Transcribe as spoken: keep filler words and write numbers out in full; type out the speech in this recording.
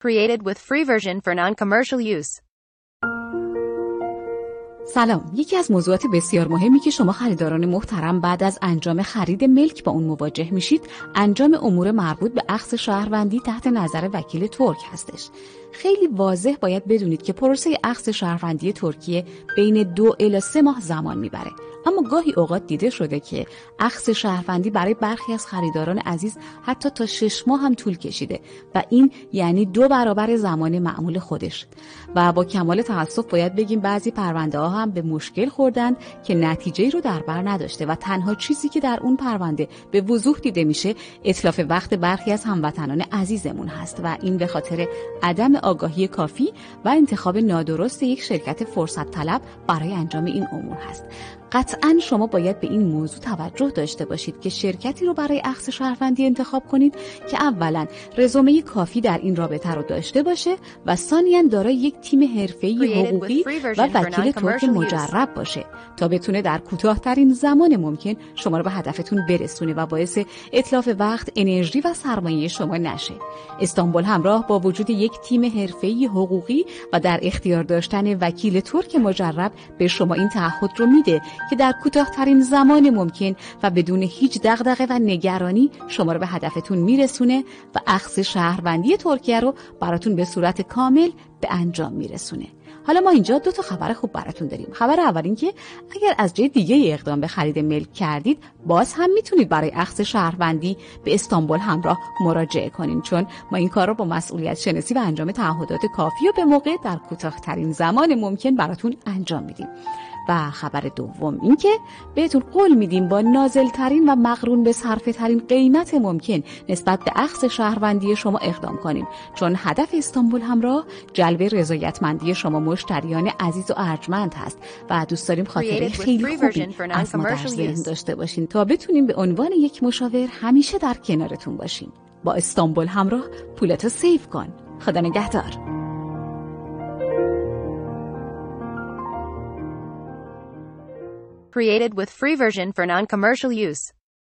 Created with free version for non-commercial use. سلام. یکی از موضوعات بسیار مهمی که شما خریداران محترم بعد از انجام خرید ملک با اون مواجه میشید، انجام امور مربوط به اخذ شهروندی تحت نظر وکیل ترک هستش. خیلی واضح باید بدونید که پروسه اخذ شهروندی ترکیه بین دو الی سه ماه زمان میبره. اما گاهی اوقات دیده شده که اخذ شهروندی برای برخی از خریداران عزیز حتی تا شش ماه هم طول کشیده و این یعنی دو برابر زمان معمول خودش. و با کمال تأسف باید بگیم بعضی پرونده ها هم به مشکل خوردند که نتیجه‌ای رو در بر نداشته و تنها چیزی که در اون پرونده به وضوح دیده میشه اتلاف وقت برخی از هموطنان عزیزمون هست و این به خاطر عدم آگاهی کافی و انتخاب نادرست یک شرکت فرصت طلب برای انجام این امور هست. قطعاً شما باید به این موضوع توجه داشته باشید که شرکتی رو برای اخذ شهروندی انتخاب کنید که اولاً رزومه کافی در این رابطه رو داشته باشه و ثانیاً دارای یک تیم حرفه‌ای حقوقی و وکیل ترک مجرب باشه تا بتونه در کوتاه‌ترین زمان ممکن شما رو به هدفتون برسونه و باعث اتلاف وقت، انرژی و سرمایه شما نشه. استانبول همراه با وجود یک تیم حرفه‌ای حقوقی و در اختیار داشتن وکیل ترک مجرب به شما این تعهد رو میده که در کوتاه‌ترین زمان ممکن و بدون هیچ دغدغه و نگرانی شما رو به هدفتون میرسونه و اخذ شهروندی ترکیه رو براتون به صورت کامل به انجام میرسونه. حالا ما اینجا دو تا خبر خوب براتون داریم. خبر اول این که اگر از جای دیگه اقدام به خرید ملک کردید، باز هم میتونید برای اخذ شهروندی به استانبول همراه مراجعه کنین، چون ما این کار رو با مسئولیت شناسی و انجام تعهدات کافی و به موقع در کوتاه‌ترین زمان ممکن براتون انجام میدیم. و خبر دوم این که بهتون قول میدیم با نازلترین و مقرون به صرفه ترین قیمت ممکن نسبت به اخذ شهروندی شما اقدام کنیم، چون هدف استانبول همراه جلب رضایتمندی شما مشتریان عزیز و ارجمند هست و دوست داریم خاطره خیلی خوبی از ما در ذهن داشته باشین تا بتونیم به عنوان یک مشاور همیشه در کنارتون باشیم. با استانبول همراه پولتو سیو کن. خدا نگهدار. Created with free version for non-commercial use.